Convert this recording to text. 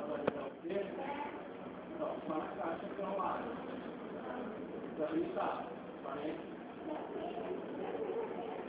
Então, só na caixa que é um lado. Então, ali está.